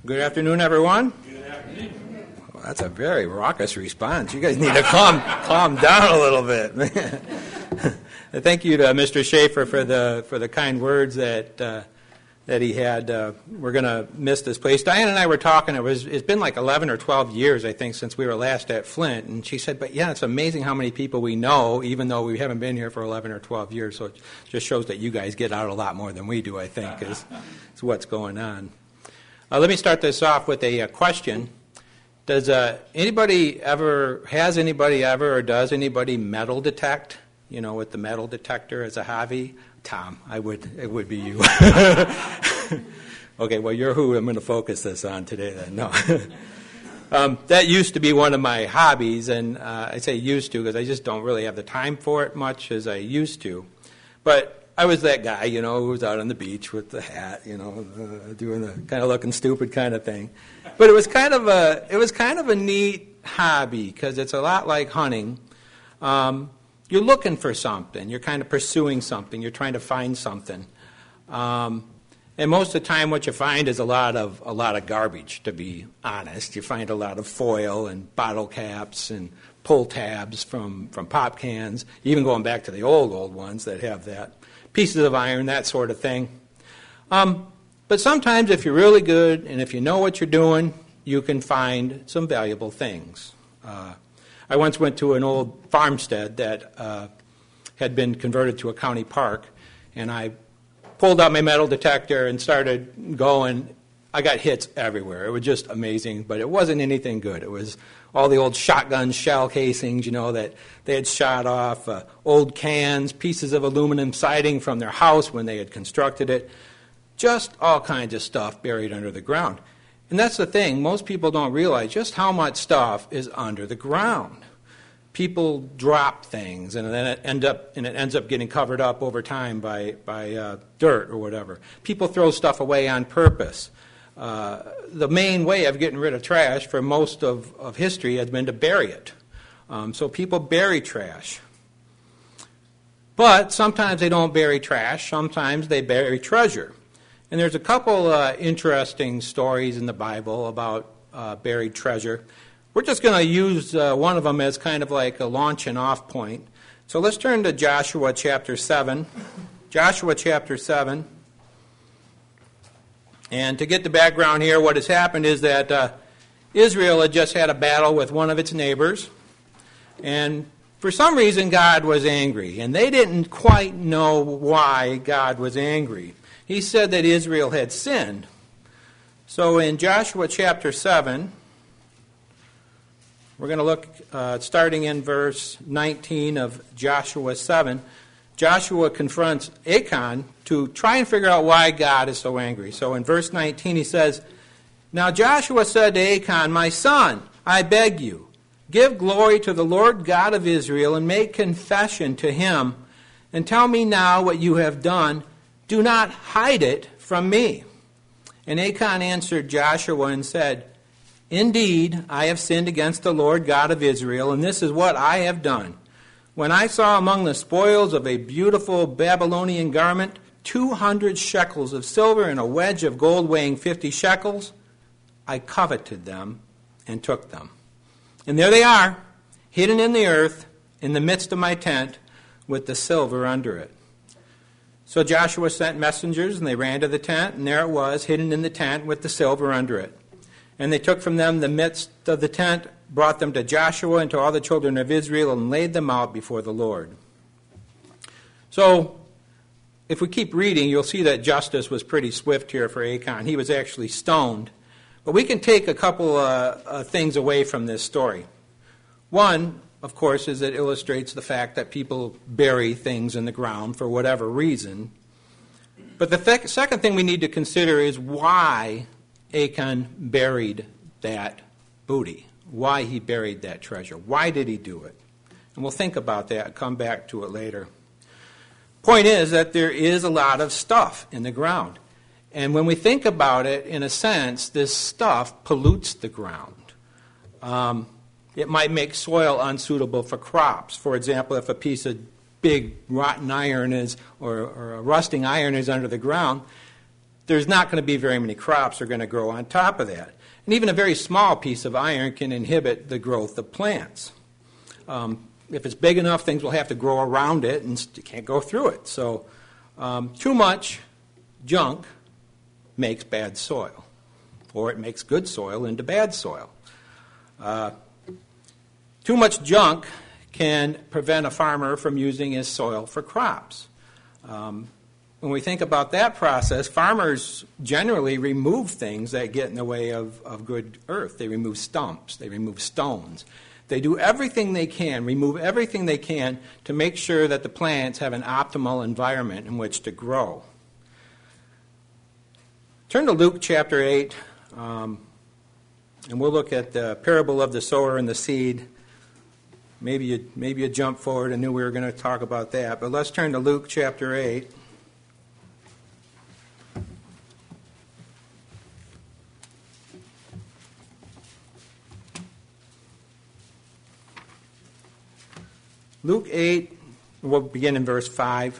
Good afternoon, everyone. Good afternoon. Well, that's a very raucous response. You guys need to calm down a little bit. Thank you to Mr. Schaefer for the kind words that he had. We're going to miss this place. Diane and I were talking. It's been like 11 or 12 years, I think, since we were last at Flint. And she said, "But yeah, it's amazing how many people we know, even though we haven't been here for 11 or 12 years. So it just shows that you guys get out a lot more than we do, I think, is what's going on." Let me start this off with a question. Has anybody ever, or does anybody metal detect? You know, with the metal detector as a hobby? Tom, it would be you. Okay, well, you're who I'm going to focus this on today then. No. That used to be one of my hobbies, and I say used to because I just don't really have the time for it much as I used to. But I was that guy, who was out on the beach with the hat, doing the kind of looking stupid kind of thing. But it was kind of a neat hobby because it's a lot like hunting. You're looking for something. You're kind of pursuing something. You're trying to find something. And most of the time what you find is a lot of garbage, to be honest. You find a lot of foil and bottle caps and pull tabs from pop cans, even going back to the old ones that have that. Pieces of iron, that sort of thing. But sometimes if you're really good and if you know what you're doing, you can find some valuable things. I once went to an old farmstead that had been converted to a county park, and I pulled out my metal detector and started going. I got hits everywhere. It was just amazing, but it wasn't anything good. It was all the old shotgun shell casings, that they had shot off, old cans, pieces of aluminum siding from their house when they had constructed it, just all kinds of stuff buried under the ground. And that's the thing. Most people don't realize just how much stuff is under the ground. People drop things, and then it ends up getting covered up over time by dirt or whatever. People throw stuff away on purpose. The main way of getting rid of trash for most of history has been to bury it. So people bury trash. But sometimes they don't bury trash. Sometimes they bury treasure. And there's a couple interesting stories in the Bible about buried treasure. We're just going to use one of them as kind of like a launching off point. So let's turn to Joshua chapter 7. Joshua chapter 7. And to get the background here, what has happened is that Israel had just had a battle with one of its neighbors. And for some reason, God was angry. And they didn't quite know why God was angry. He said that Israel had sinned. So in Joshua chapter 7, we're going to look starting in verse 19 of Joshua 7. Joshua confronts Achan to try and figure out why God is so angry. So in verse 19 he says, "Now Joshua said to Achan, 'My son, I beg you, give glory to the Lord God of Israel and make confession to him, and tell me now what you have done. Do not hide it from me.' And Achan answered Joshua and said, 'Indeed, I have sinned against the Lord God of Israel, and this is what I have done. When I saw among the spoils of a beautiful Babylonian garment 200 shekels of silver and a wedge of gold weighing 50 shekels, I coveted them and took them. And there they are, hidden in the earth, in the midst of my tent, with the silver under it.' So Joshua sent messengers, and they ran to the tent, and there it was, hidden in the tent, with the silver under it. And they took from them the midst of the tent, brought them to Joshua and to all the children of Israel, and laid them out before the Lord." So, if we keep reading, you'll see that justice was pretty swift here for Achan. He was actually stoned. But we can take a couple things away from this story. One, of course, is it illustrates the fact that people bury things in the ground for whatever reason. But the second thing we need to consider is why Achan buried that booty, why he buried that treasure. Why did he do it? And we'll think about that and come back to it later. Point is that there is a lot of stuff in the ground. And when we think about it, in a sense, this stuff pollutes the ground. It might make soil unsuitable for crops. For example, if a piece of big rotten iron is, or a rusting iron is under the ground, there's not going to be very many crops that are going to grow on top of that. And even a very small piece of iron can inhibit the growth of plants. If it's big enough, things will have to grow around it and you can't go through it. So too much junk makes bad soil, or it makes good soil into bad soil. Too much junk can prevent a farmer from using his soil for crops. When we think about that process, farmers generally remove things that get in the way of good earth. They remove stumps. They remove stones. They do everything they can, remove everything they can to make sure that the plants have an optimal environment in which to grow. Turn to Luke chapter 8, and we'll look at the parable of the sower and the seed. Maybe you jumped forward and knew we were going to talk about that, but let's turn to Luke chapter 8. Luke 8, we'll begin in verse 5.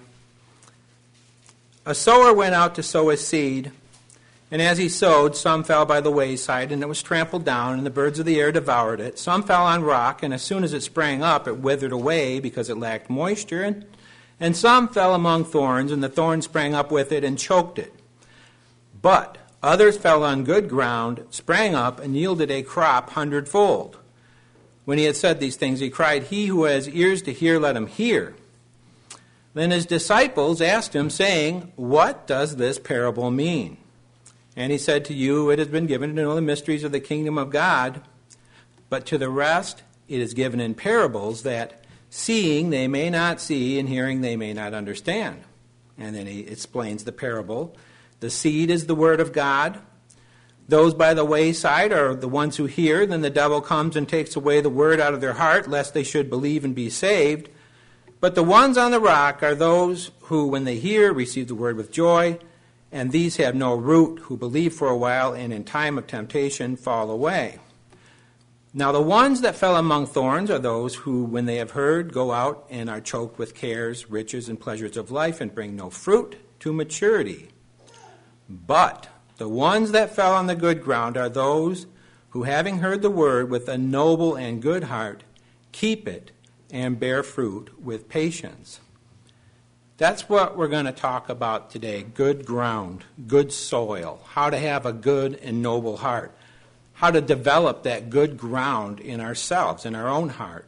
A sower went out to sow his seed, and as he sowed, some fell by the wayside, and it was trampled down, and the birds of the air devoured it. Some fell on rock, and as soon as it sprang up, it withered away because it lacked moisture. And some fell among thorns, and the thorns sprang up with it and choked it. But others fell on good ground, sprang up, and yielded a crop 100-fold. When he had said these things, he cried, "He who has ears to hear, let him hear." Then his disciples asked him, saying, "What does this parable mean?" And he said to you, "It has been given to know the mysteries of the kingdom of God, but to the rest it is given in parables, that seeing they may not see, and hearing they may not understand." And then he explains the parable. The seed is the word of God. Those by the wayside are the ones who hear. Then the devil comes and takes away the word out of their heart, lest they should believe and be saved. But the ones on the rock are those who, when they hear, receive the word with joy. And these have no root, who believe for a while, and in time of temptation fall away. Now the ones that fell among thorns are those who, when they have heard, go out and are choked with cares, riches, and pleasures of life, and bring no fruit to maturity. But the ones that fell on the good ground are those who, having heard the word with a noble and good heart, keep it and bear fruit with patience. That's what we're going to talk about today: good ground, good soil, how to have a good and noble heart, how to develop that good ground in ourselves, in our own heart.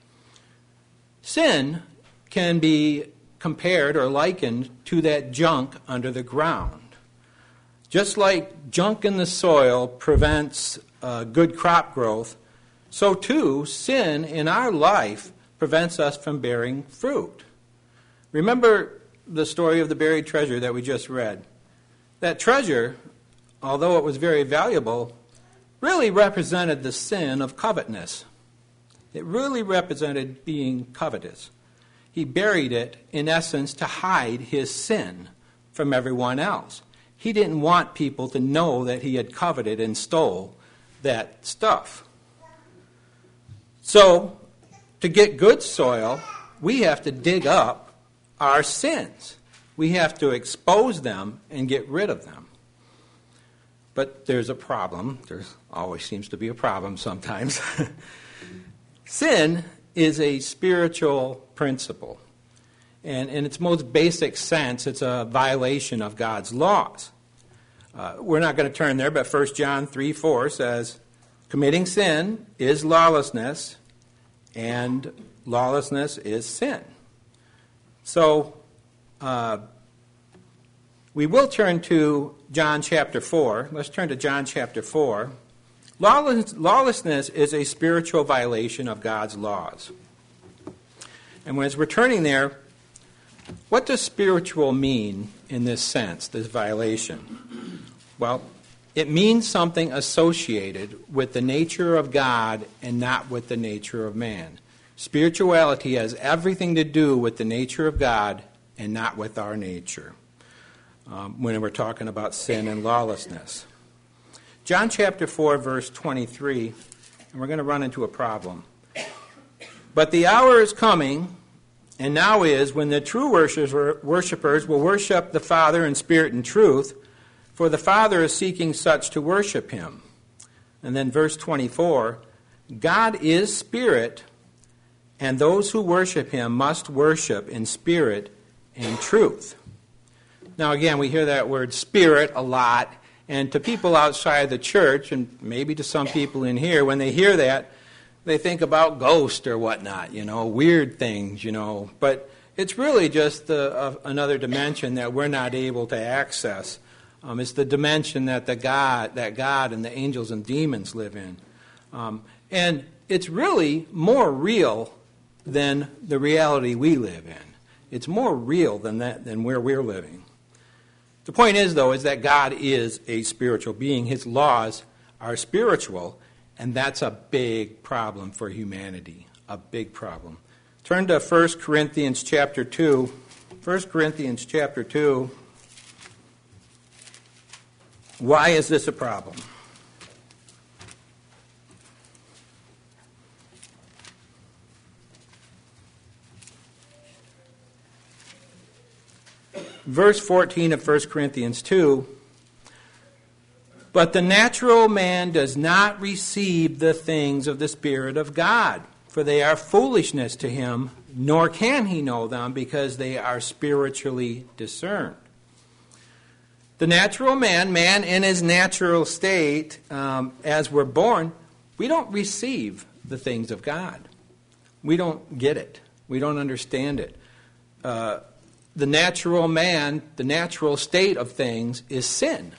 Sin can be compared or likened to that junk under the ground. Just like junk in the soil prevents good crop growth, so too sin in our life prevents us from bearing fruit. Remember the story of the buried treasure that we just read. That treasure, although it was very valuable, really represented the sin of covetousness. It really represented being covetous. He buried it, in essence, to hide his sin from everyone else. He didn't want people to know that he had coveted and stole that stuff. So, to get good soil, we have to dig up our sins. We have to expose them and get rid of them. But there's a problem. There always seems to be a problem sometimes. Sin is a spiritual principle. And in its most basic sense, it's a violation of God's laws. We're not going to turn there, but 1 John 3:4 says, committing sin is lawlessness, and lawlessness is sin. So, we will turn to John chapter 4. Let's turn to John chapter 4. Lawlessness is a spiritual violation of God's laws. And as we're turning there, what does spiritual mean in this sense, this violation? Well, it means something associated with the nature of God and not with the nature of man. Spirituality has everything to do with the nature of God and not with our nature when we're talking about sin and lawlessness. John chapter 4, verse 23, and we're going to run into a problem. But the hour is coming, and now is, when the true worshipers will worship the Father in spirit and truth, For the Father is seeking such to worship him. And then verse 24, God is spirit, and those who worship him must worship in spirit and truth. Now again, we hear that word spirit a lot, and to people outside the church, and maybe to some people in here, when they hear that, they think about ghosts or whatnot, weird things, But it's really just another dimension that we're not able to access. It's the dimension that God and the angels and demons live in. And it's really more real than the reality we live in. It's more real than where we're living. The point is, though, is that God is a spiritual being. His laws are spiritual, and that's a big problem for humanity, a big problem. Turn to 1 Corinthians chapter 2. 1 Corinthians chapter 2. Why is this a problem? Verse 14 of 1 Corinthians 2, but the natural man does not receive the things of the Spirit of God, for they are foolishness to him, nor can he know them, because they are spiritually discerned. The natural man in his natural state, as we're born, we don't receive the things of God. We don't get it. We don't understand it. The natural man, the natural state of things is sin.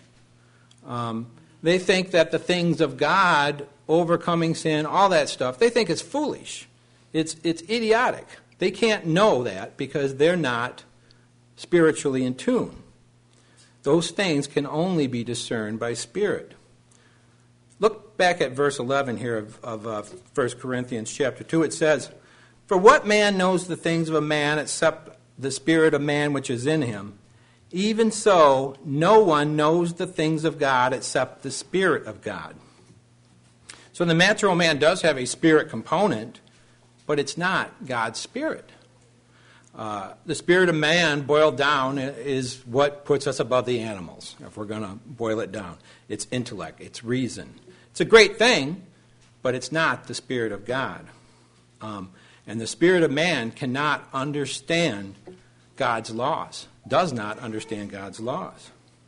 They think that the things of God, overcoming sin, all that stuff, they think it's foolish. It's idiotic. They can't know that because they're not spiritually in tune. Those things can only be discerned by Spirit. Look back at verse 11 here of 1 Corinthians chapter 2. It says, for what man knows the things of a man except the spirit of man which is in him? Even so, no one knows the things of God except the Spirit of God. So the natural man does have a spirit component, but it's not God's Spirit. The spirit of man, boiled down, is what puts us above the animals, if we're going to boil it down. It's intellect, it's reason. It's a great thing, but it's not the Spirit of God. And the spirit of man cannot understand God's laws, does not understand God's laws.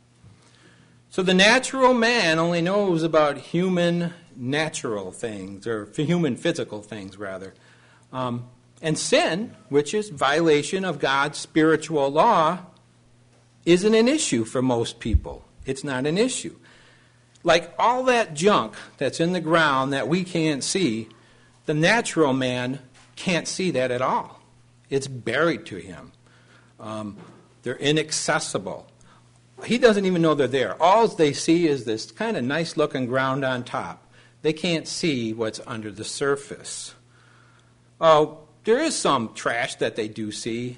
So the natural man only knows about human natural things, or human physical things, rather. And sin, which is violation of God's spiritual law, isn't an issue for most people. It's not an issue. Like all that junk that's in the ground that we can't see, the natural man can't see that at all. It's buried to him. They're inaccessible. He doesn't even know they're there. All they see is this kind of nice-looking ground on top. They can't see what's under the surface. There is some trash that they do see.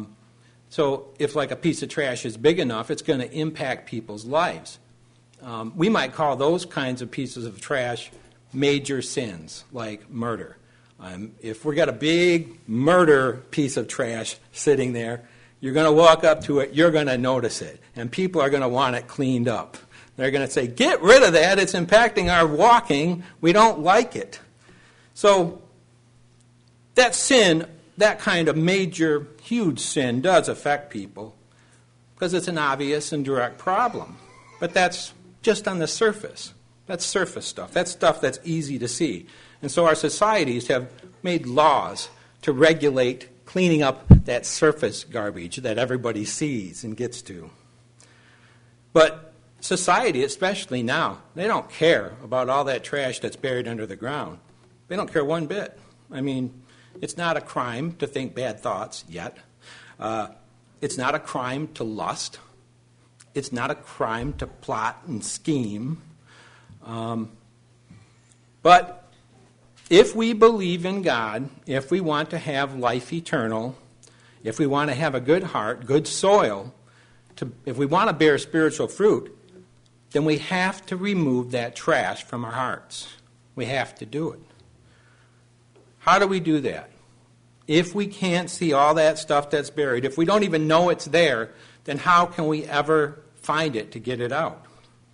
So if like a piece of trash is big enough, it's going to impact people's lives. We might call those kinds of pieces of trash major sins, like murder. If we got a big murder piece of trash sitting there, you're going to walk up to it, you're going to notice it, and people are going to want it cleaned up. They're going to say, get rid of that, it's impacting our walking, we don't like it. So that sin, that kind of major, huge sin does affect people because it's an obvious and direct problem. But that's just on the surface. That's surface stuff. That's stuff that's easy to see. And so our societies have made laws to regulate cleaning up that surface garbage that everybody sees and gets to. But society, especially now, they don't care about all that trash that's buried under the ground. They don't care one bit. I mean, it's not a crime to think bad thoughts yet. It's not a crime to lust. It's not a crime to plot and scheme. But if we believe in God, if we want to have life eternal, if we want to have a good heart, good soil, if we want to bear spiritual fruit, then we have to remove that trash from our hearts. We have to do it. How do we do that? If we can't see all that stuff that's buried, if we don't even know it's there, then how can we ever find it to get it out?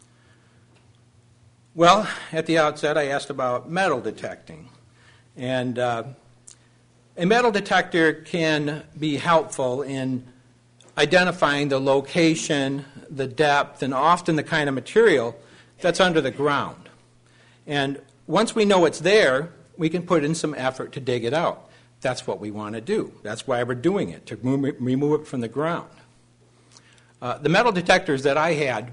Well, at the outset, I asked about metal detecting. And a metal detector can be helpful in identifying the location, the depth, and often the kind of material that's under the ground. And once we know it's there, we can put in some effort to dig it out. That's what we want to do. That's why we're doing it, to remove it from the ground. The metal detectors that I had,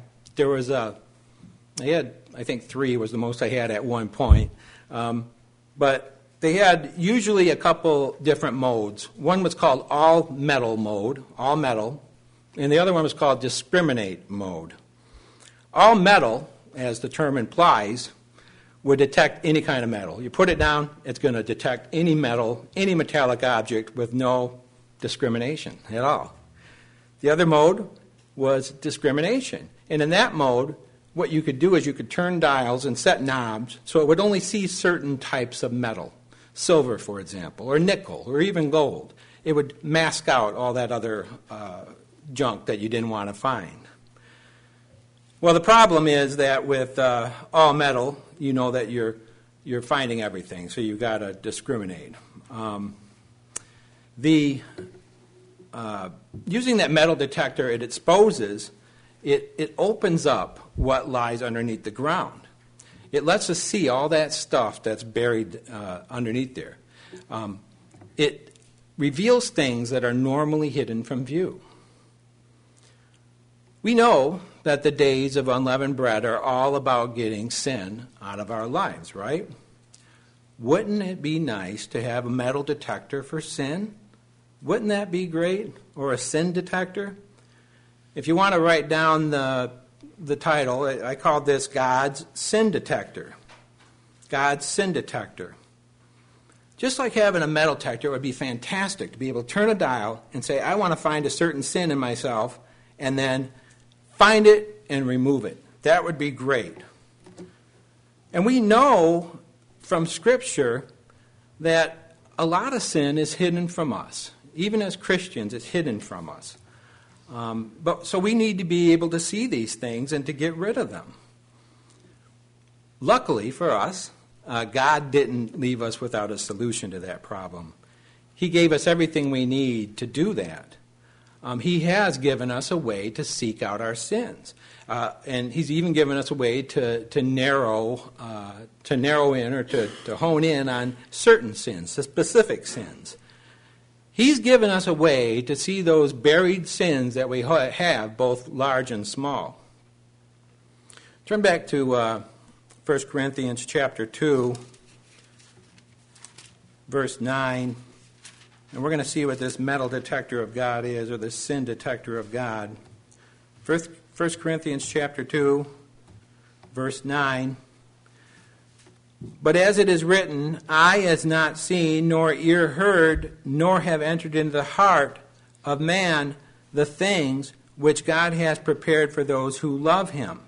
I think 3 was the most I had at one point. But they had usually a couple different modes. One was called all metal mode, all metal, and the other one was called discriminate mode. All metal, as the term implies, would detect any kind of metal. You put it down, it's going to detect any metal, any metallic object with no discrimination at all. The other mode was discrimination. And in that mode, what you could do is you could turn dials and set knobs so it would only see certain types of metal. Silver, for example, or nickel, or even gold. It would mask out all that other junk that you didn't want to find. Well, the problem is that with all metal, you know that you're finding everything, so you've got to discriminate. Using that metal detector, it exposes, it opens up what lies underneath the ground. It lets us see all that stuff that's buried underneath there. It reveals things that are normally hidden from view. We know that the days of unleavened bread are all about getting sin out of our lives, right? Wouldn't it be nice to have a metal detector for sin? Wouldn't that be great? Or a sin detector? If you want to write down the title, I called this God's Sin Detector. God's Sin Detector. Just like having a metal detector, it would be fantastic to be able to turn a dial and say, I want to find a certain sin in myself, and then find it and remove it. That would be great. And we know from Scripture that a lot of sin is hidden from us. Even as Christians, it's hidden from us. So we need to be able to see these things and to get rid of them. Luckily for us, God didn't leave us without a solution to that problem. He gave us everything we need to do that. He has given us a way to seek out our sins. And he's even given us a way to narrow in or to hone in on certain sins, the specific sins. He's given us a way to see those buried sins that we have, both large and small. Turn back to 1 Corinthians chapter 2, verse 9. And we're going to see what this metal detector of God is, or the sin detector of God. 1 Corinthians chapter 2, verse 9. But as it is written, eye has not seen, nor ear heard, nor have entered into the heart of man the things which God has prepared for those who love him.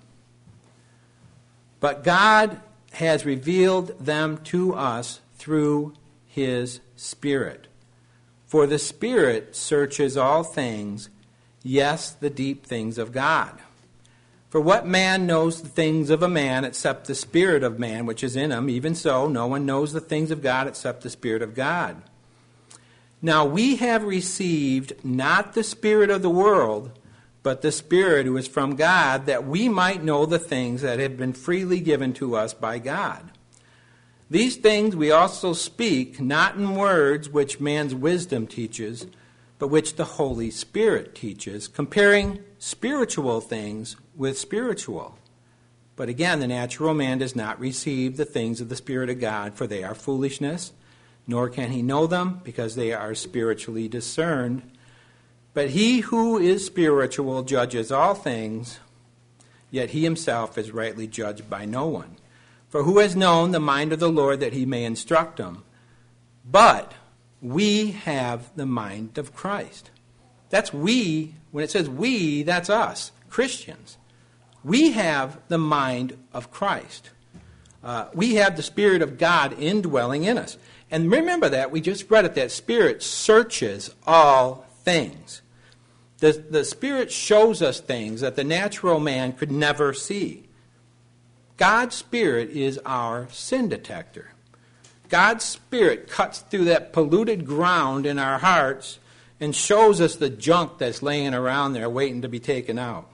But God has revealed them to us through his Spirit. For the Spirit searches all things, yes, the deep things of God. For what man knows the things of a man except the Spirit of man which is in him? Even so, no one knows the things of God except the Spirit of God. Now we have received not the spirit of the world, but the Spirit who is from God, that we might know the things that have been freely given to us by God. These things we also speak, not in words which man's wisdom teaches, but which the Holy Spirit teaches, comparing spiritual things with spiritual. But again, the natural man does not receive the things of the Spirit of God, for they are foolishness, nor can he know them, because they are spiritually discerned. But he who is spiritual judges all things, yet he himself is rightly judged by no one. For who has known the mind of the Lord that he may instruct him? But we have the mind of Christ. That's we. When it says we, that's us, Christians. We have the mind of Christ. We have the Spirit of God indwelling in us. And remember that, we just read it, that Spirit searches all things. The Spirit shows us things that the natural man could never see. God's Spirit is our sin detector. God's Spirit cuts through that polluted ground in our hearts and shows us the junk that's laying around there waiting to be taken out.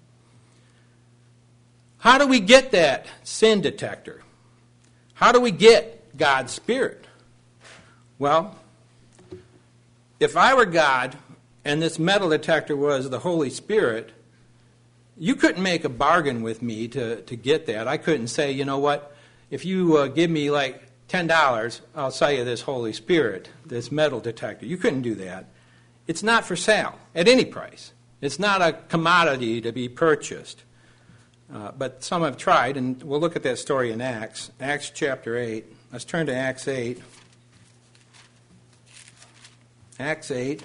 How do we get that sin detector? How do we get God's Spirit? Well, if I were God and this metal detector was the Holy Spirit, you couldn't make a bargain with me to get that. I couldn't say, you know what, if you give me like $10, I'll sell you this Holy Spirit, this metal detector. You couldn't do that. It's not for sale at any price. It's not a commodity to be purchased. But some have tried, and we'll look at that story in Acts. Acts chapter 8. Let's turn to Acts 8. Acts 8.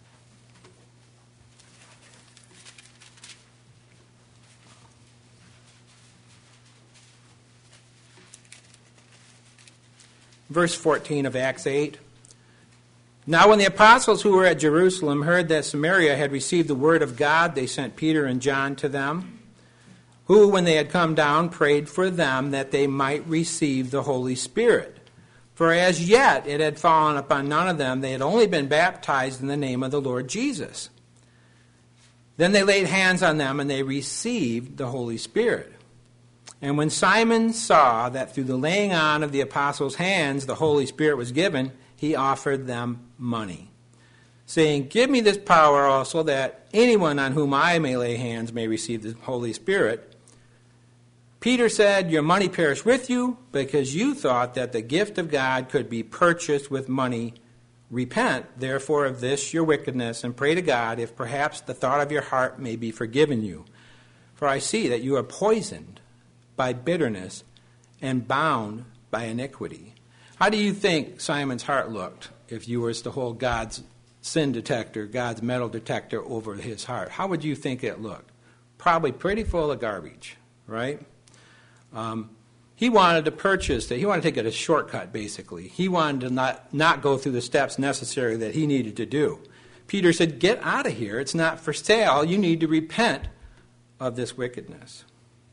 Verse 14 of Acts 8. Now when the apostles who were at Jerusalem heard that Samaria had received the word of God, they sent Peter and John to them, who, when they had come down, prayed for them that they might receive the Holy Spirit. For as yet it had fallen upon none of them. They had only been baptized in the name of the Lord Jesus. Then they laid hands on them, and they received the Holy Spirit. And when Simon saw that through the laying on of the apostles' hands the Holy Spirit was given, he offered them money, saying, "Give me this power also, that anyone on whom I may lay hands may receive the Holy Spirit." Peter said, "Your money perish with you, because you thought that the gift of God could be purchased with money. Repent, therefore, of this your wickedness, and pray to God, if perhaps the thought of your heart may be forgiven you. For I see that you are poisoned by bitterness and bound by iniquity." How do you think Simon's heart looked if you were to hold God's sin detector, God's metal detector over his heart? How would you think it looked? Probably pretty full of garbage, right? He wanted to purchase it. He wanted to take it a shortcut, basically. He wanted to not go through the steps necessary that he needed to do. Peter said, "Get out of here. It's not for sale. You need to repent of this wickedness."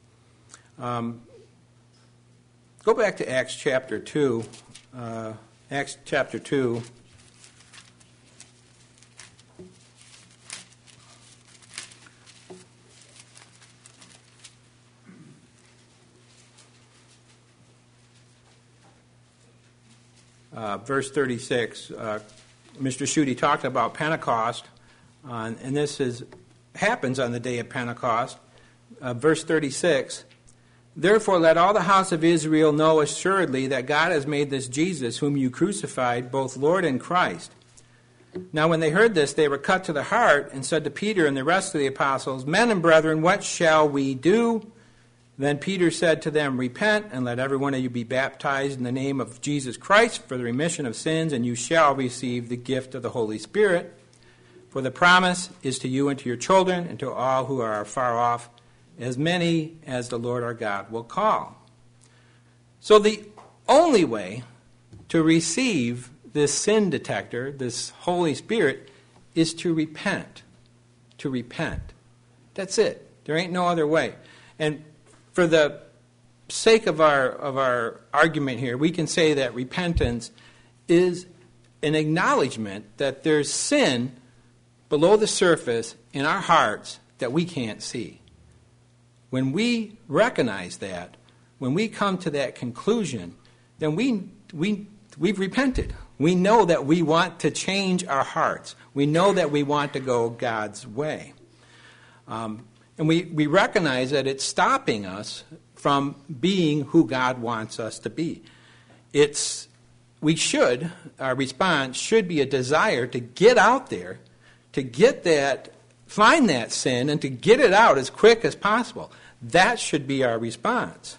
Go back to Acts chapter 2. Acts chapter 2. Verse 36. Mr. Schutte talked about Pentecost, and this happens on the day of Pentecost. Verse 36. "Therefore let all the house of Israel know assuredly that God has made this Jesus, whom you crucified, both Lord and Christ." Now when they heard this, they were cut to the heart, and said to Peter and the rest of the apostles, "Men and brethren, what shall we do?" Then Peter said to them, "Repent, and let every one of you be baptized in the name of Jesus Christ for the remission of sins, and you shall receive the gift of the Holy Spirit. For the promise is to you and to your children, and to all who are far off, as many as the Lord our God will call." So the only way to receive this sin detector, this Holy Spirit, is to repent. To repent. That's it. There ain't no other way. And for the sake of our argument here, we can say that repentance is an acknowledgement that there's sin below the surface in our hearts that we can't see. When we recognize that, when we come to that conclusion, then we've repented. We know that we want to change our hearts. We know that we want to go God's way. And we recognize that it's stopping us from being who God wants us to be. Our response should be a desire to get out there, to find that sin, and to get it out as quick as possible. That should be our response.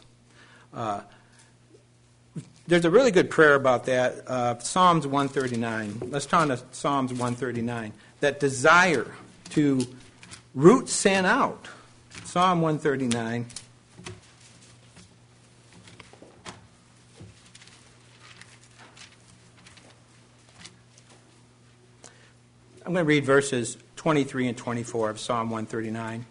There's a really good prayer about that, Psalms 139. Let's turn to Psalms 139. That desire to root sin out. Psalm 139. I'm going to read verses 23 and 24 of Psalm 139.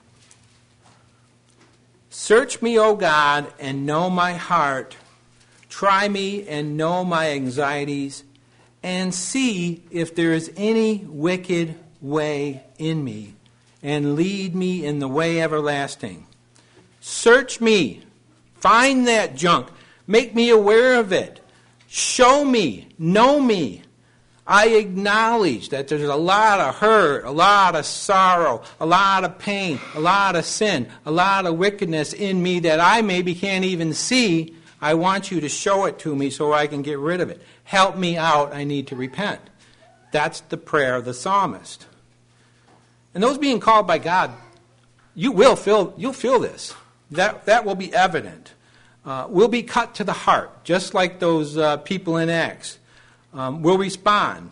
Search me, O God, and know my heart. Try me and know my anxieties, and see if there is any wicked way in me, and lead me in the way everlasting. Search me. Find that junk. Make me aware of it. Show me. Know me. I acknowledge that there's a lot of hurt, a lot of sorrow, a lot of pain, a lot of sin, a lot of wickedness in me that I maybe can't even see. I want you to show it to me so I can get rid of it. Help me out. I need to repent. That's the prayer of the psalmist. And those being called by God, you'll feel this. That will be evident. We'll be cut to the heart, just like those people in Acts. We'll respond.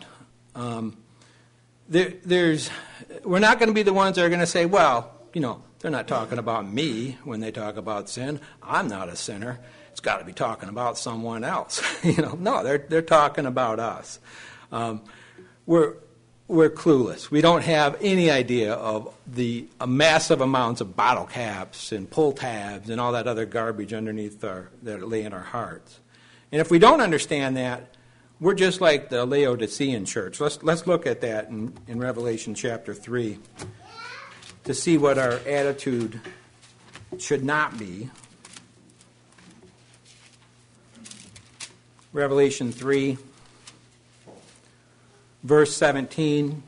We're not going to be the ones that are going to say, well, they're not talking about me when they talk about sin. I'm not a sinner. It's got to be talking about someone else. No, they're talking about us. We're clueless. We don't have any idea of the massive amounts of bottle caps and pull tabs and all that other garbage underneath that lay in our hearts. And if we don't understand that, we're just like the Laodicean church. Let's look at that in Revelation chapter 3 to see what our attitude should not be. Revelation 3, verse 17.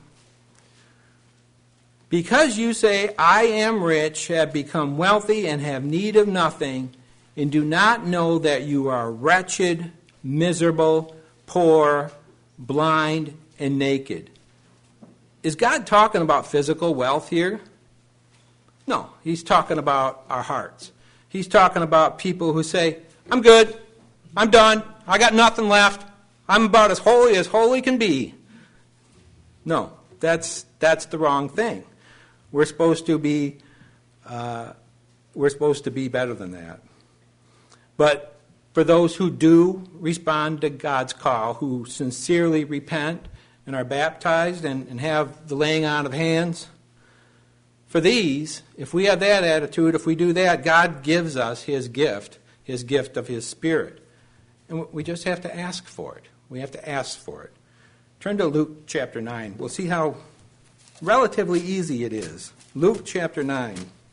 Because you say, I am rich, have become wealthy, and have need of nothing, and do not know that you are wretched, miserable, poor, blind, and naked. Is God talking about physical wealth here? No, he's talking about our hearts. He's talking about people who say, I'm good, I'm done, I got nothing left, I'm about as holy can be. No, that's the wrong thing. We're supposed to be better than that. But for those who do respond to God's call, who sincerely repent and are baptized and have the laying on of hands, for these, if we have that attitude, if we do that, God gives us His gift of His Spirit. And we just have to ask for it. We have to ask for it. Turn to Luke chapter 9. We'll see how relatively easy it is. Luke chapter 9.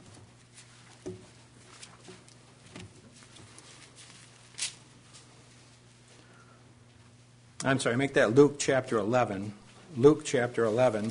I'm sorry, make that Luke chapter 11. Luke chapter 11.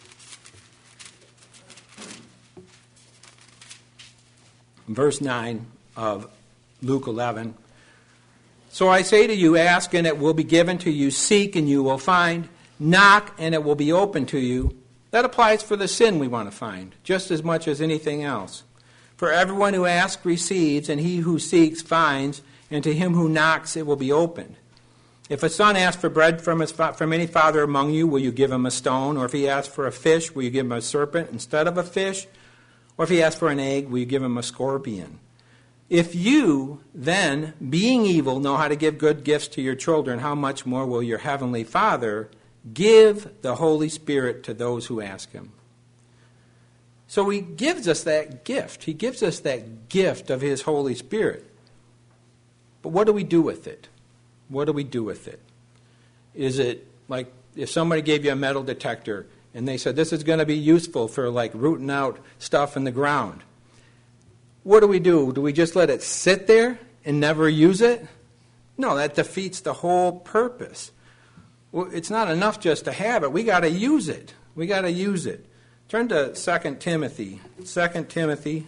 Verse 9 of Luke 11. So I say to you, ask and it will be given to you, seek and you will find, knock and it will be open to you. That applies for the sin we want to find, just as much as anything else. For everyone who asks receives, and he who seeks finds, and to him who knocks it will be opened. If a son asks for bread from any father among you, will you give him a stone? Or if he asks for a fish, will you give him a serpent instead of a fish? Or if he asks for an egg, will you give him a scorpion? If you, then, being evil, know how to give good gifts to your children, how much more will your heavenly Father give the Holy Spirit to those who ask Him? So He gives us that gift. He gives us that gift of His Holy Spirit. But what do we do with it? What do we do with it? Is it like if somebody gave you a metal detector and they said, this is going to be useful for like rooting out stuff in the ground? What do? Do we just let it sit there and never use it? No, that defeats the whole purpose. Well, it's not enough just to have it. We got to use it. We got to use it. Turn to 2 Timothy. 2 Timothy.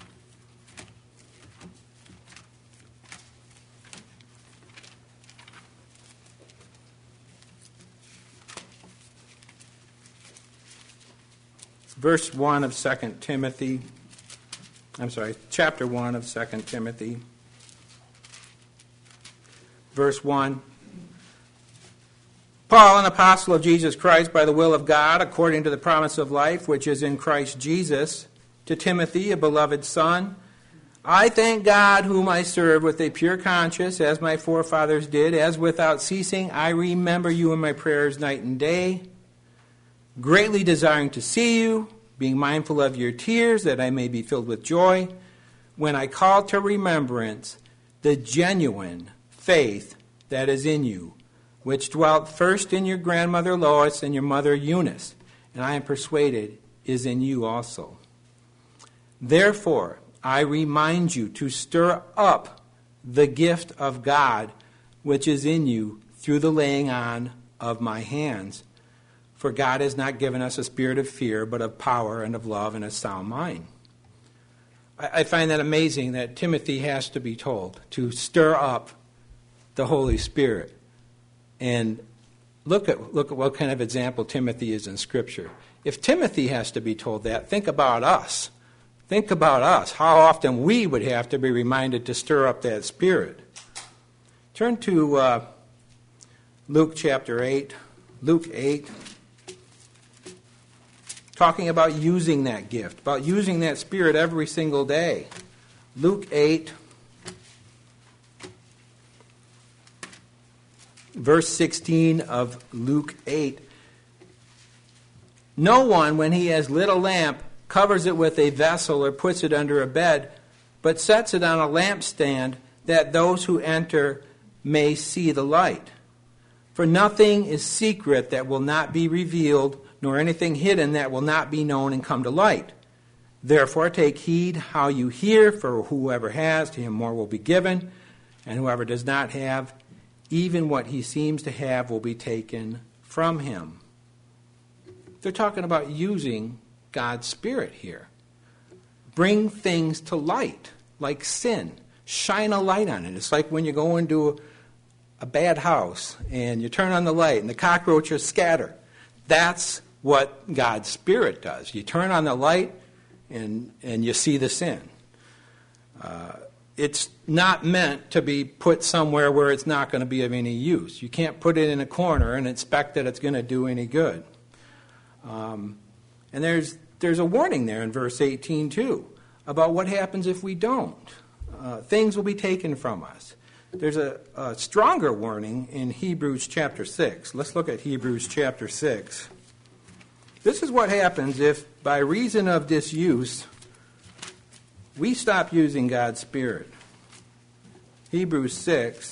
Verse 1 of 2 Timothy. Chapter 1 of 2 Timothy. Verse 1. Paul, an apostle of Jesus Christ by the will of God, according to the promise of life which is in Christ Jesus, to Timothy, a beloved son, I thank God whom I serve with a pure conscience, as my forefathers did, as without ceasing I remember you in my prayers night and day, greatly desiring to see you, being mindful of your tears, that I may be filled with joy, when I call to remembrance the genuine faith that is in you, which dwelt first in your grandmother Lois and your mother Eunice, and I am persuaded is in you also. Therefore, I remind you to stir up the gift of God which is in you through the laying on of my hands. For God has not given us a spirit of fear, but of power and of love and a sound mind. I find that amazing that Timothy has to be told to stir up the Holy Spirit. And look at what kind of example Timothy is in Scripture. If Timothy has to be told that, think about us. Think about us, how often we would have to be reminded to stir up that spirit. Turn to Luke chapter 8. Luke 8. Talking about using that gift, about using that spirit every single day. Luke 8, verse 16 of Luke 8. No one, when he has lit a lamp, covers it with a vessel or puts it under a bed, but sets it on a lampstand, that those who enter may see the light. For nothing is secret that will not be revealed, nor anything hidden that will not be known and come to light. Therefore take heed how you hear, for whoever has, to him more will be given, and whoever does not have, even what he seems to have will be taken from him. They're talking about using God's Spirit here. Bring things to light, like sin. Shine a light on it. It's like when you go into a bad house and you turn on the light and the cockroaches scatter. That's what God's Spirit does. You turn on the light and you see the sin. It's not meant to be put somewhere where it's not going to be of any use. You can't put it in a corner and expect that it's going to do any good. And there's a warning there in verse 18 too about what happens if we don't. Things will be taken from us. There's a stronger warning in Hebrews chapter 6. Let's look at Hebrews chapter 6. This is what happens if, by reason of disuse, we stop using God's Spirit. Hebrews 6.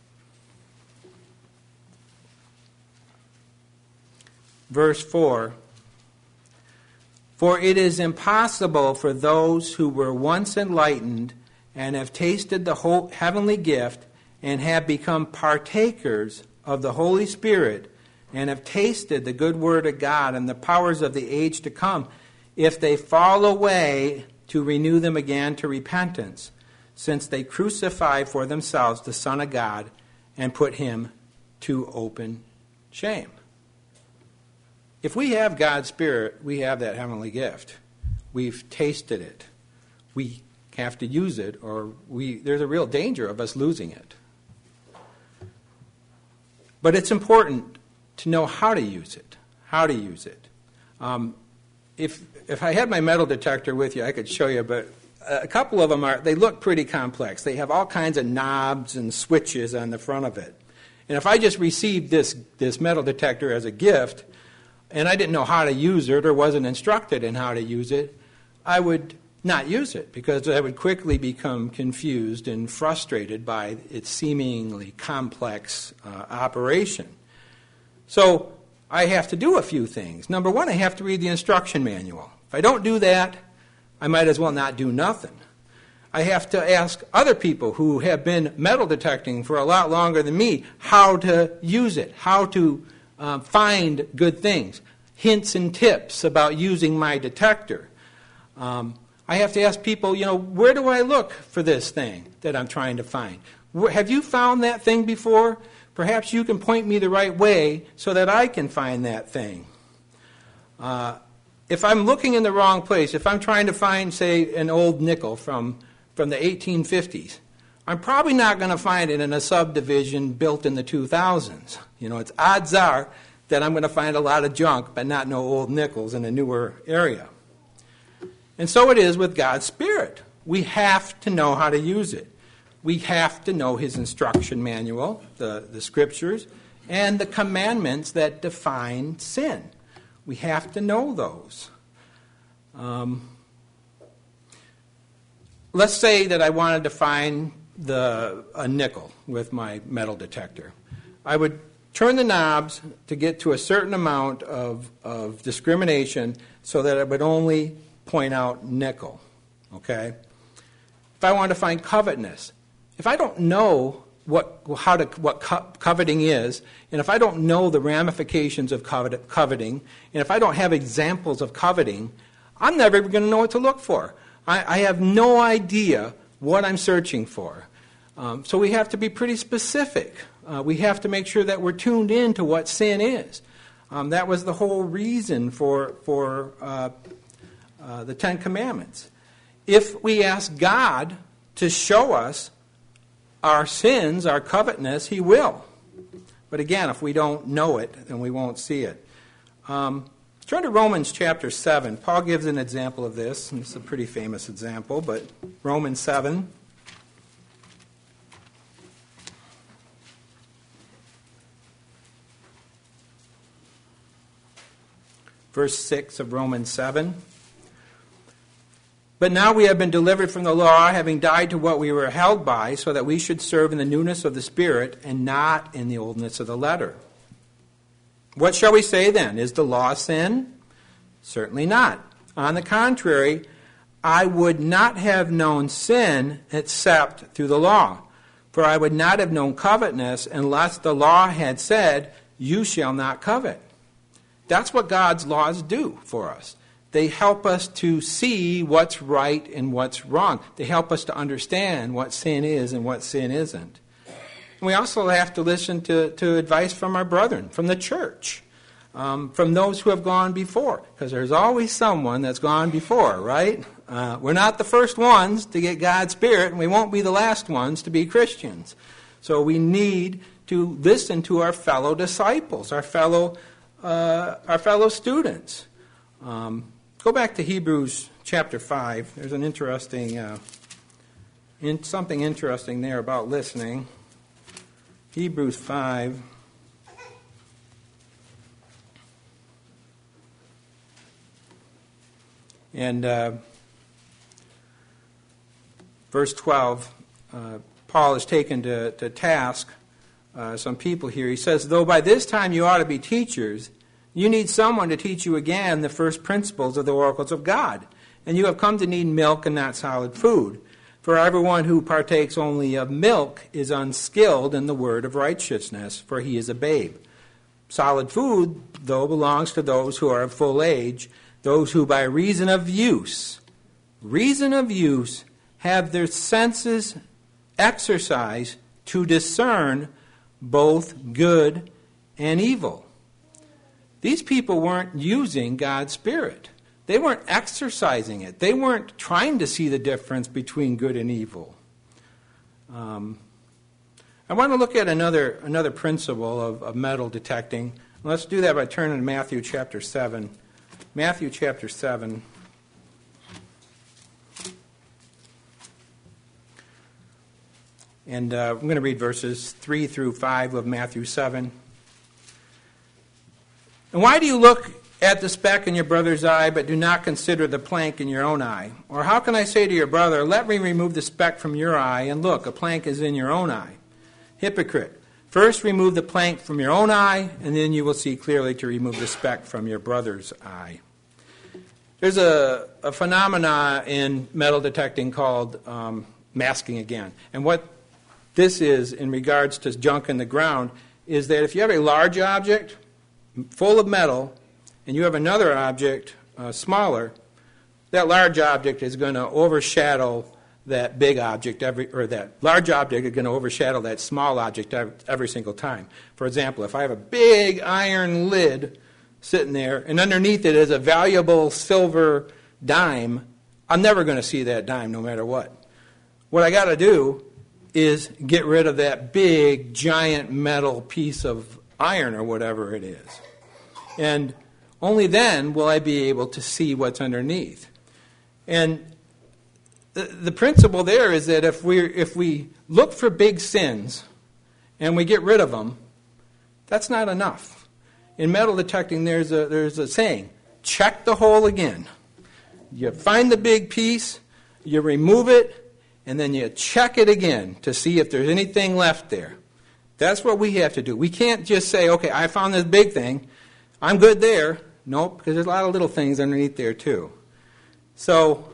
Verse 4. For it is impossible for those who were once enlightened and have tasted the whole heavenly gift and have become partakers of the Holy Spirit and have tasted the good word of God and the powers of the age to come, if they fall away, to renew them again to repentance, since they crucify for themselves the Son of God and put him to open shame. If we have God's Spirit, we have that heavenly gift. We've tasted it. We have to use it, or there's a real danger of us losing it. But it's important to know how to use it. How to use it. If I had my metal detector with you, I could show you, but a couple of them they look pretty complex. They have all kinds of knobs and switches on the front of it. And if I just received this metal detector as a gift, and I didn't know how to use it or wasn't instructed in how to use it, I would not use it because I would quickly become confused and frustrated by its seemingly complex operation. So I have to do a few things. Number one, I have to read the instruction manual. If I don't do that, I might as well not do nothing. I have to ask other people who have been metal detecting for a lot longer than me how to use it, how to find good things, hints and tips about using my detector. I have to ask people, where do I look for this thing that I'm trying to find? Have you found that thing before? Perhaps you can point me the right way so that I can find that thing. If I'm looking in the wrong place, if I'm trying to find, say, an old nickel from the 1850s, I'm probably not going to find it in a subdivision built in the 2000s. It's odds are that I'm going to find a lot of junk, but not no old nickels in a newer area. And so it is with God's Spirit. We have to know how to use it. We have to know his instruction manual, the scriptures, and the commandments that define sin. We have to know those. Let's say that I wanted to find a nickel with my metal detector. I would turn the knobs to get to a certain amount of discrimination so that it would only point out nickel. Okay? If I want to find covetousness, if I don't know what coveting is, and if I don't know the ramifications of coveting, and if I don't have examples of coveting, I'm never going to know what to look for. I have no idea what I'm searching for. So we have to be pretty specific. We have to make sure that we're tuned in to what sin is. That was the whole reason for the Ten Commandments. If we ask God to show us our sins, our covetousness, He will. But again, if we don't know it, then we won't see it. Turn to Romans chapter 7. Paul gives an example of this. And it's a pretty famous example, but Romans 7. Verse 6 of Romans 7. But now we have been delivered from the law, having died to what we were held by, so that we should serve in the newness of the Spirit and not in the oldness of the letter. What shall we say then? Is the law sin? Certainly not. On the contrary, I would not have known sin except through the law. For I would not have known covetousness unless the law had said, you shall not covet. That's what God's laws do for us. They help us to see what's right and what's wrong. They help us to understand what sin is and what sin isn't. And we also have to listen to advice from our brethren, from the church, from those who have gone before. Because there's always someone that's gone before, right? We're not the first ones to get God's Spirit, and we won't be the last ones to be Christians. So we need to listen to our fellow disciples, our fellow students. Go back to Hebrews chapter 5. There's an interesting, something interesting there about listening. Hebrews 5. And verse 12, Paul is taken to task some people here. He says, though by this time you ought to be teachers, you need someone to teach you again the first principles of the oracles of God. And you have come to need milk and not solid food. For everyone who partakes only of milk is unskilled in the word of righteousness, for he is a babe. Solid food, though, belongs to those who are of full age, those who by reason of use, have their senses exercised to discern both good and evil. These people weren't using God's Spirit. They weren't exercising it. They weren't trying to see the difference between good and evil. I want to look at another principle of metal detecting. Let's do that by turning to Matthew chapter 7. Matthew chapter 7. And I'm going to read verses 3 through 5 of Matthew 7. And why do you look at the speck in your brother's eye, but do not consider the plank in your own eye? Or how can I say to your brother, let me remove the speck from your eye, and look, a plank is in your own eye? Hypocrite, first remove the plank from your own eye, and then you will see clearly to remove the speck from your brother's eye. There's a phenomena in metal detecting called masking again. And what this is in regards to junk in the ground is that if you have a large object full of metal, and you have another object smaller, that large object is going to overshadow that big object that large object is going to overshadow that small object every single time. For example, if I have a big iron lid sitting there, and underneath it is a valuable silver dime, I'm never going to see that dime no matter what. What I got to do is get rid of that big, giant metal piece of iron or whatever it is. And only then will I be able to see what's underneath. And the principle there is that if we look for big sins and we get rid of them, that's not enough. in metal detecting, there's a saying, check the hole again. You find the big piece, you remove it, and then you check it again to see if there's anything left there. That's what we have to do. We can't just say, okay, I found this big thing, I'm good there. Nope, because there's a lot of little things underneath there too. So,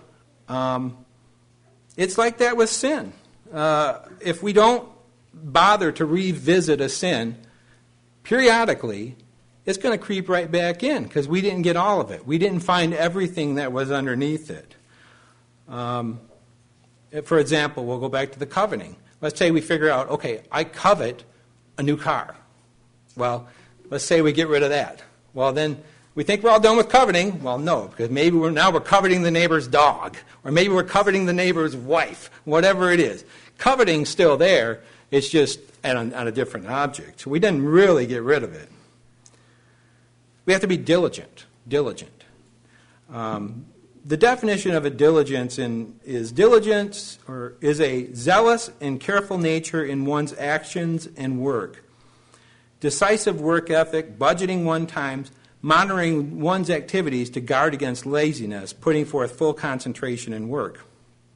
it's like that with sin. If we don't bother to revisit a sin periodically, it's going to creep right back in because we didn't get all of it. We didn't find everything that was underneath it. For example, we'll go back to the coveting. Let's say we figure out, okay, I covet a new car. Well, let's say we get rid of that. Well, then we think we're all done with coveting. Well, no, because maybe we're coveting the neighbor's dog, or maybe we're coveting the neighbor's wife, whatever it is. Coveting's still there. It's just on a different object. So we didn't really get rid of it. We have to be diligent. The definition of a diligence is diligence, or is a zealous and careful nature in one's actions and work. Decisive work ethic, budgeting one's time, monitoring one's activities to guard against laziness, putting forth full concentration in work.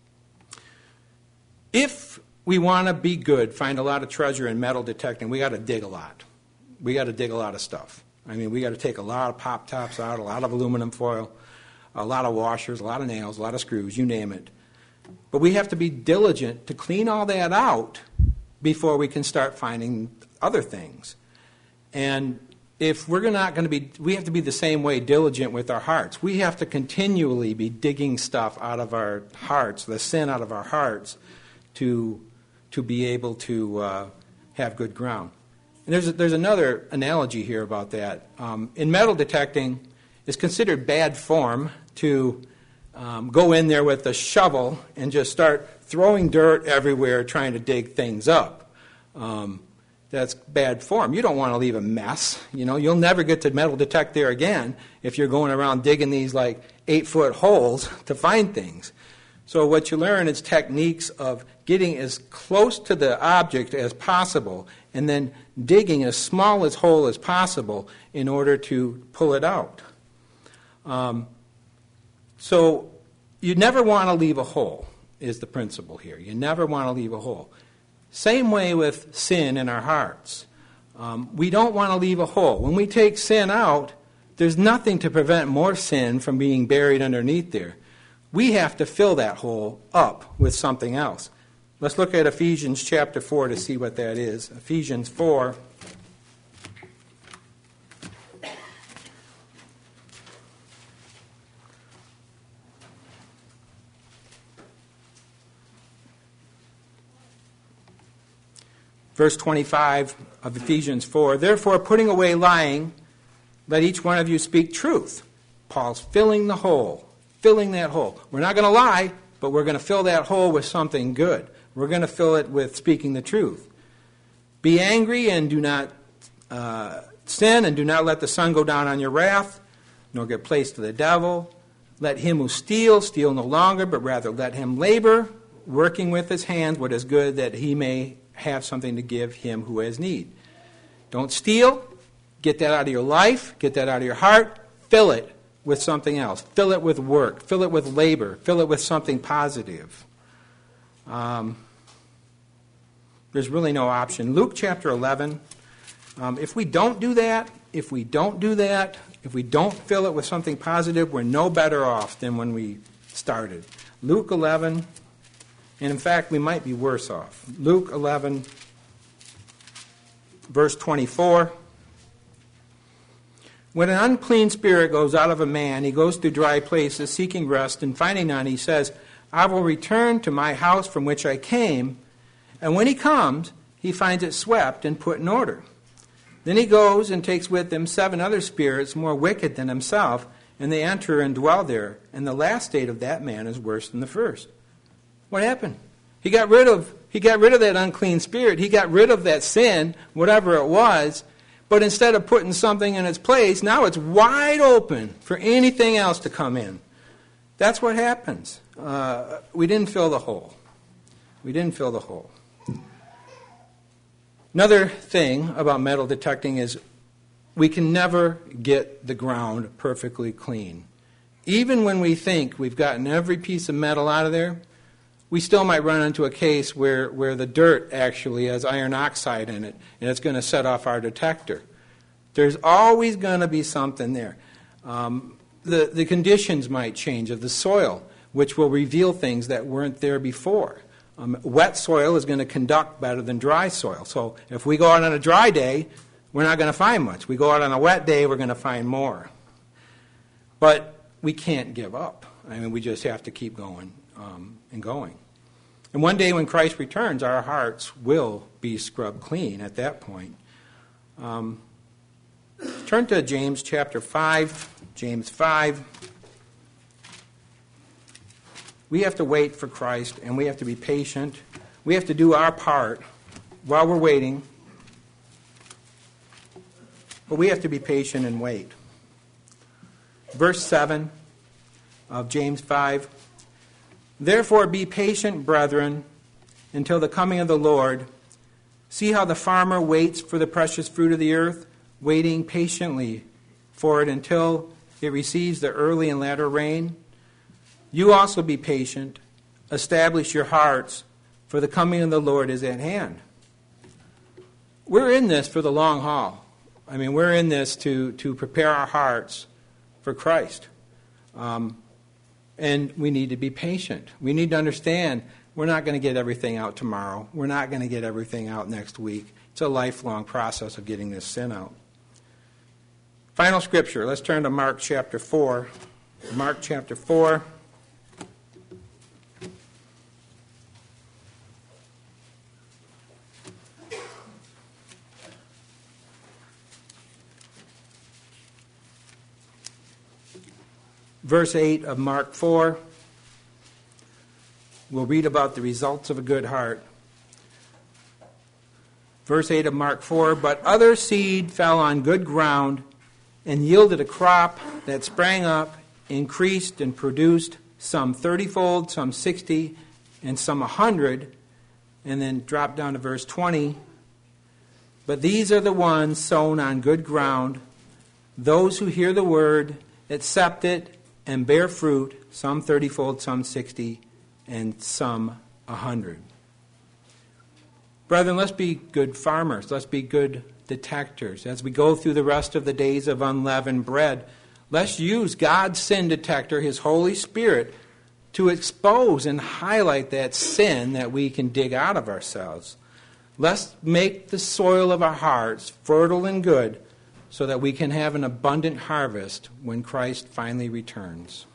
If we want to be good, find a lot of treasure in metal detecting, we got to dig a lot. We got to dig a lot of stuff. I mean, we got to take a lot of pop tops out, a lot of aluminum foil, a lot of washers, a lot of nails, a lot of screws, you name it. But we have to be diligent to clean all that out before we can start finding other things. And if we're not going to be, we have to be the same way diligent with our hearts. We have to continually be digging stuff out of our hearts, the sin out of our hearts, to be able to have good ground. And there's another analogy here about that. In metal detecting, it's considered bad form to go in there with a shovel and just start throwing dirt everywhere trying to dig things up. That's bad form. You don't want to leave a mess. You know, you'll never get to metal detect there again if you're going around digging these like 8-foot holes to find things. So what you learn is techniques of getting as close to the object as possible and then digging as small a hole as possible in order to pull it out. So you never want to leave a hole is the principle here. You never want to leave a hole. Same way with sin in our hearts. We don't want to leave a hole. When we take sin out, there's nothing to prevent more sin from being buried underneath there. We have to fill that hole up with something else. Let's look at Ephesians chapter 4 to see what that is. Ephesians 4. Verse 25 of Ephesians 4, therefore, putting away lying, let each one of you speak truth. Paul's filling the hole, filling that hole. We're not going to lie, but we're going to fill that hole with something good. We're going to fill it with speaking the truth. Be angry and do not sin, and do not let the sun go down on your wrath, nor give place to the devil. Let him who steals, steal no longer, but rather let him labor, working with his hands what is good, that he may have something to give him who has need. Don't steal. Get that out of your life. Get that out of your heart. Fill it with something else. Fill it with work. Fill it with labor. Fill it with something positive. There's really no option. Luke chapter 11. If we don't do that, if we don't fill it with something positive, we're no better off than when we started. Luke 11. And in fact, we might be worse off. Luke 11, verse 24. When an unclean spirit goes out of a man, he goes through dry places seeking rest, and finding none, he says, I will return to my house from which I came. And when he comes, he finds it swept and put in order. Then he goes and takes with him 7 other spirits more wicked than himself, and they enter and dwell there. And the last state of that man is worse than the first. What happened? He got rid of that unclean spirit. He got rid of that sin, whatever it was. But instead of putting something in its place, now it's wide open for anything else to come in. That's what happens. We didn't fill the hole. We didn't fill the hole. Another thing about metal detecting is we can never get the ground perfectly clean. Even when we think we've gotten every piece of metal out of there, we still might run into a case where the dirt actually has iron oxide in it, and it's going to set off our detector. There's always going to be something there. The conditions might change of the soil, which will reveal things that weren't there before. Wet soil is going to conduct better than dry soil. So if we go out on a dry day, we're not going to find much. We go out on a wet day, we're going to find more. But we can't give up. I mean, we just have to keep going and going. And one day when Christ returns, our hearts will be scrubbed clean at that point. Turn to James chapter 5. James 5. We have to wait for Christ, and we have to be patient. We have to do our part while we're waiting. But we have to be patient and wait. Verse 7 of James 5. Therefore be patient, brethren, until the coming of the Lord. See how the farmer waits for the precious fruit of the earth, waiting patiently for it until it receives the early and latter rain. You also be patient. Establish your hearts, for the coming of the Lord is at hand. We're in this for the long haul. I mean, we're in this to prepare our hearts for Christ. And we need to be patient. We need to understand we're not going to get everything out tomorrow. We're not going to get everything out next week. It's a lifelong process of getting this sin out. Final scripture. Let's turn to Mark chapter 4. Mark chapter 4. Verse 8 of Mark 4, we'll read about the results of a good heart. Verse 8 of Mark 4, but other seed fell on good ground and yielded a crop that sprang up, increased, and produced some 30-fold, some 60, and some 100. And then drop down to verse 20. But these are the ones sown on good ground, those who hear the word, accept it, and bear fruit, some 30-fold, some 60, and some 100. Brethren, let's be good farmers. Let's be good detectors. As we go through the rest of the days of unleavened bread, let's use God's sin detector, His Holy Spirit, to expose and highlight that sin that we can dig out of ourselves. Let's make the soil of our hearts fertile and good, so that we can have an abundant harvest when Christ finally returns.